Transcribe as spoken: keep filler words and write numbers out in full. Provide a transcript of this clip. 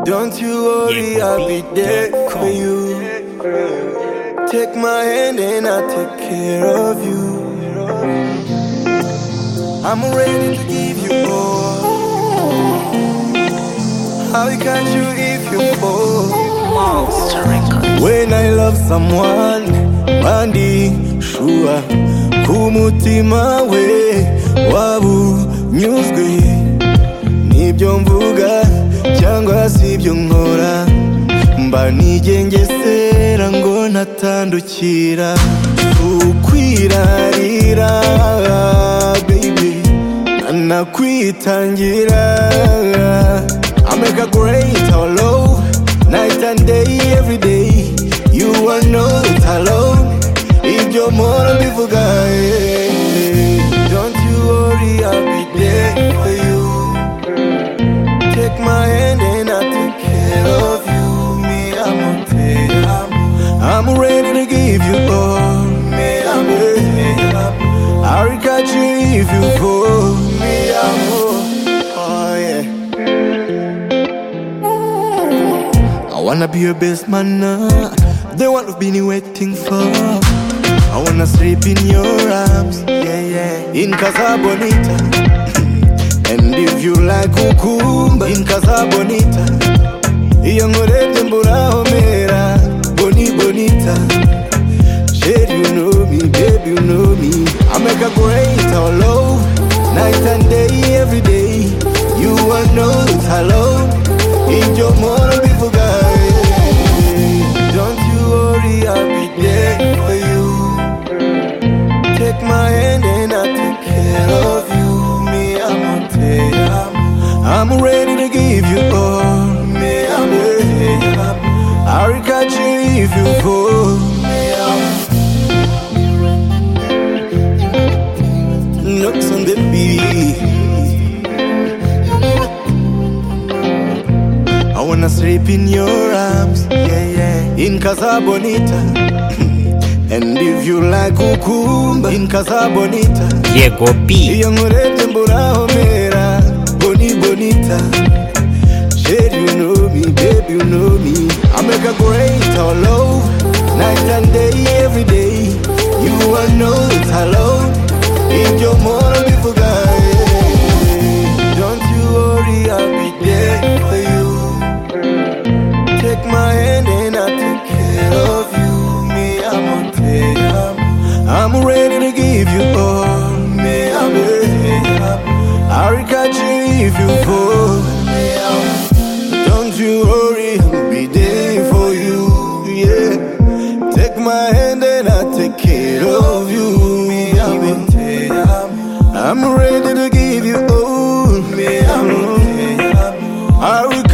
Don't you worry, I'll be there for you. Take my hand and I'll take care of you. I'm ready to give you all. How can you if you fall? When I love someone, Bandi Shua Kumutima we Wabu nyuzwe Nibyo mvuga cyangwa sibyo nkora Mba nigengesera ngo natandukira Ukwirarira baby Nakwitangira I make a great hello Night and day, every day You are not alone If you're more bivuga Don't you worry, I'll be there for you Take my hand and I'll take care of you Me, I'm okay I'm ready to give you all Me, I'm okay I'll catch you if you fall Me, I'm okay Oh yeah I wanna be your best man now. The one I've been waiting for. I wanna sleep in your arms, yeah, yeah. In Casa Bonita. And if you like cucumba, in Casa Bonita. Iyongorete mbura homera, boni bonita. Shade, you know me, baby, you know me. I make a great hello, night and day, every day. You are not alone. In your morning before Don't you worry, I'll be there for you. Take my hand and I'll take care of you. Me, I'm okay. I'm ready to give you all. Me, I'm okay. I'll catch you if you fall. Me, I'm Knocks on the beat. I wanna sleep in your arms, yeah, yeah. In Casa Bonita. And if you like cucumba, in Casa Bonita. Diego B. Iyongorete mbura homera, boni bonita. Shade, you know me, baby, you know me. I make a great hello, night and day, every day. You are not alone. In your morning before Don't you worry, I'll be there for you. Take my hand and I'll take care of you. Me, I'm okay. I'm ready to give you all. Me, I'm okay. I'll catch you if you fall. Me, I'm Don't you worry, I'll be there for you. Yeah. Take my hand and I'll take care of you. Me, I'm okay. I'm ready to give you all. Me, I'm okay. I will